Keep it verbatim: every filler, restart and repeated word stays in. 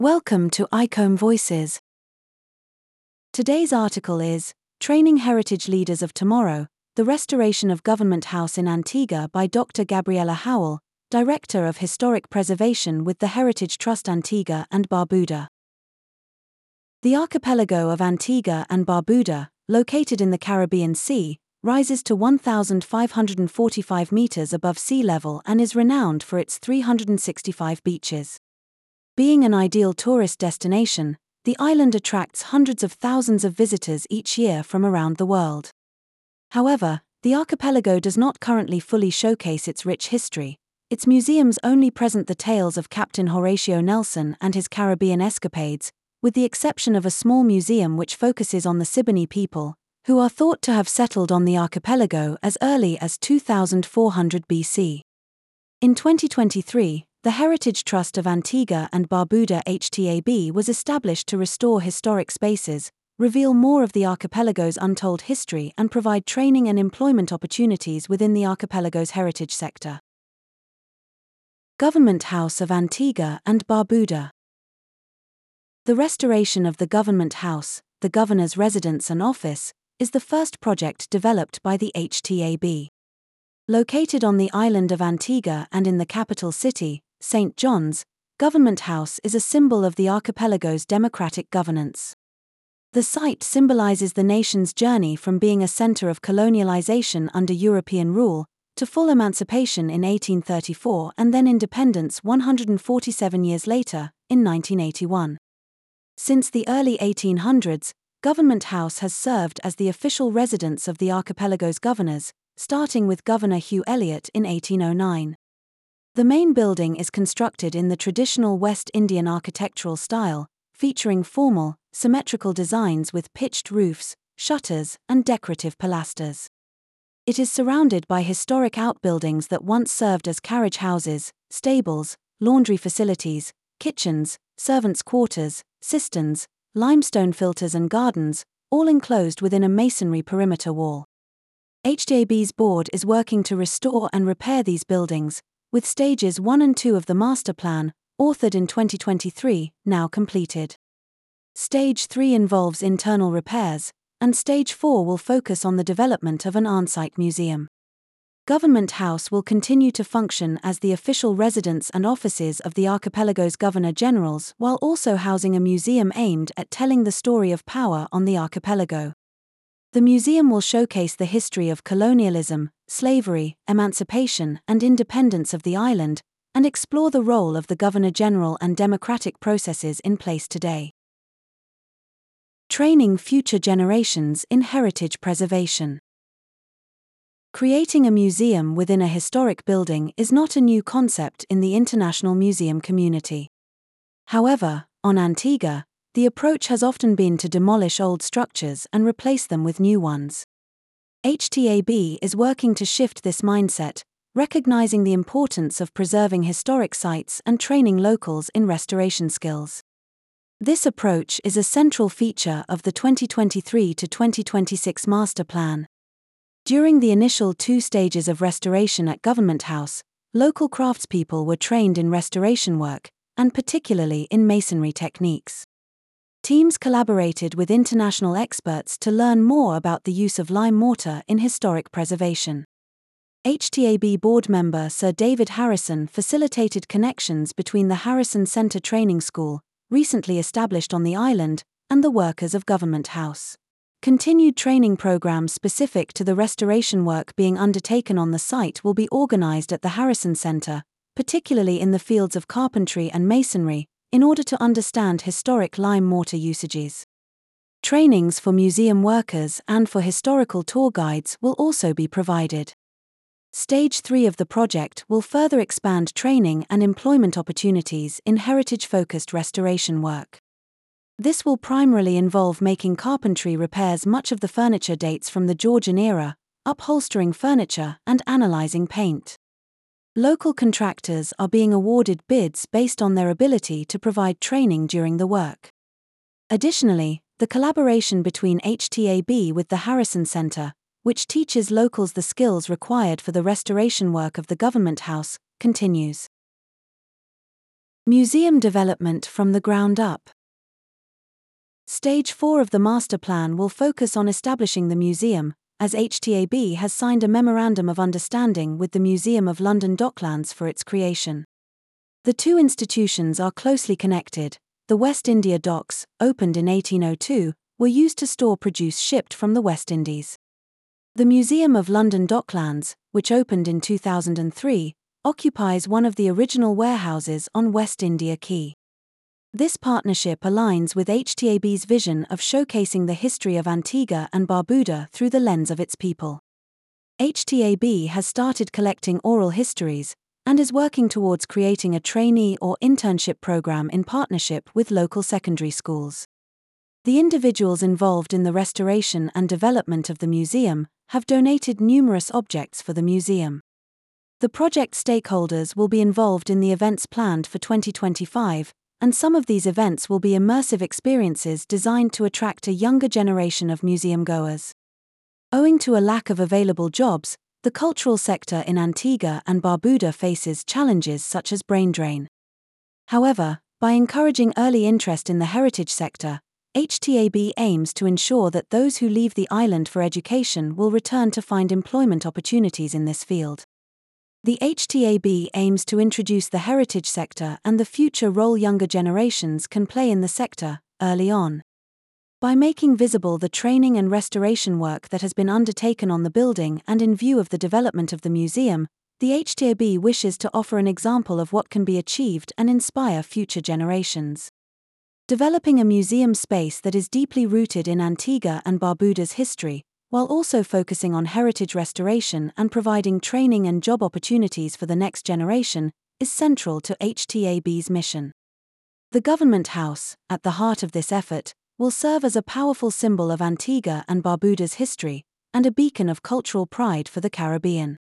Welcome to ICOM Voices. Today's article is Training Heritage Leaders of Tomorrow, The Restoration of Government House in Antigua by Doctor Gabriela Howell, Director of Historic Preservation with the Heritage Trust Antigua and Barbuda. The archipelago of Antigua and Barbuda, located in the Caribbean Sea, rises to one thousand five hundred forty-five meters above sea level and is renowned for its three hundred sixty-five beaches. Being an ideal tourist destination, the island attracts hundreds of thousands of visitors each year from around the world. However, the archipelago does not currently fully showcase its rich history. Its museums only present the tales of Captain Horatio Nelson and his Caribbean escapades, with the exception of a small museum which focuses on the Siboney people, who are thought to have settled on the archipelago as early as two thousand four hundred B C. In twenty twenty-three, the Heritage Trust of Antigua and Barbuda H T A B was established to restore historic spaces, reveal more of the archipelago's untold history and provide training and employment opportunities within the archipelago's heritage sector. Government House of Antigua and Barbuda. The restoration of the Government House, the Governor's residence and office, is the first project developed by the H T A B. Located on the island of Antigua and in the capital city, Saint John's, Government House is a symbol of the archipelago's democratic governance. The site symbolizes the nation's journey from being a center of colonialization under European rule, to full emancipation in eighteen thirty-four and then independence one hundred forty-seven years later, in nineteen eighty-one. Since the early eighteen hundreds, Government House has served as the official residence of the archipelago's governors, starting with Governor Hugh Elliot in eighteen oh nine. The main building is constructed in the traditional West Indian architectural style, featuring formal, symmetrical designs with pitched roofs, shutters, and decorative pilasters. It is surrounded by historic outbuildings that once served as carriage houses, stables, laundry facilities, kitchens, servants' quarters, cisterns, limestone filters and gardens, all enclosed within a masonry perimeter wall. H T A B's board is working to restore and repair these buildings, with stages one and two of the master plan, authored in twenty twenty-three, now completed. Stage three involves internal repairs, and Stage four will focus on the development of an on-site museum. Government House will continue to function as the official residence and offices of the archipelago's Governor-Generals while also housing a museum aimed at telling the story of power on the archipelago. The museum will showcase the history of colonialism, slavery, emancipation, and independence of the island, and explore the role of the Governor-General and democratic processes in place today. Training future generations in heritage preservation. Creating a museum within a historic building is not a new concept in the international museum community. However, on Antigua, the approach has often been to demolish old structures and replace them with new ones. H T A B is working to shift this mindset, recognizing the importance of preserving historic sites and training locals in restoration skills. This approach is a central feature of the twenty twenty-three to twenty twenty-six Master Plan. During the initial two stages of restoration at Government House, local craftspeople were trained in restoration work, and particularly in masonry techniques. Teams collaborated with international experts to learn more about the use of lime mortar in historic preservation. H T A B board member Sir David Harrison facilitated connections between the Harrison Center Training School, recently established on the island, and the workers of Government House. Continued training programs specific to the restoration work being undertaken on the site will be organized at the Harrison Center, particularly in the fields of carpentry and masonry, in order to understand historic lime mortar usages. Trainings for museum workers and for historical tour guides will also be provided. Stage three of the project will further expand training and employment opportunities in heritage-focused restoration work. This will primarily involve making carpentry repairs. Much of the furniture dates from the Georgian era, upholstering furniture and analyzing paint. Local contractors are being awarded bids based on their ability to provide training during the work. Additionally, the collaboration between H T A B with the Harrison Center, which teaches locals the skills required for the restoration work of the Government House, continues. Museum development from the ground up. Stage four of the master plan will focus on establishing the museum, as H T A B has signed a Memorandum of Understanding with the Museum of London Docklands for its creation. The two institutions are closely connected. The West India Docks, opened in eighteen oh two, were used to store produce shipped from the West Indies. The Museum of London Docklands, which opened in two thousand three, occupies one of the original warehouses on West India Quay. This partnership aligns with H T A B's vision of showcasing the history of Antigua and Barbuda through the lens of its people. H T A B has started collecting oral histories and is working towards creating a trainee or internship program in partnership with local secondary schools. The individuals involved in the restoration and development of the museum have donated numerous objects for the museum. The project stakeholders will be involved in the events planned for twenty twenty-five, and some of these events will be immersive experiences designed to attract a younger generation of museum goers. Owing to a lack of available jobs, the cultural sector in Antigua and Barbuda faces challenges such as brain drain. However, by encouraging early interest in the heritage sector, H T A B aims to ensure that those who leave the island for education will return to find employment opportunities in this field. The H T A B aims to introduce the heritage sector and the future role younger generations can play in the sector, early on. By making visible the training and restoration work that has been undertaken on the building and in view of the development of the museum, the H T A B wishes to offer an example of what can be achieved and inspire future generations. Developing a museum space that is deeply rooted in Antigua and Barbuda's history, while also focusing on heritage restoration and providing training and job opportunities for the next generation, is central to H T A B's mission. The Government House, at the heart of this effort, will serve as a powerful symbol of Antigua and Barbuda's history, and a beacon of cultural pride for the Caribbean.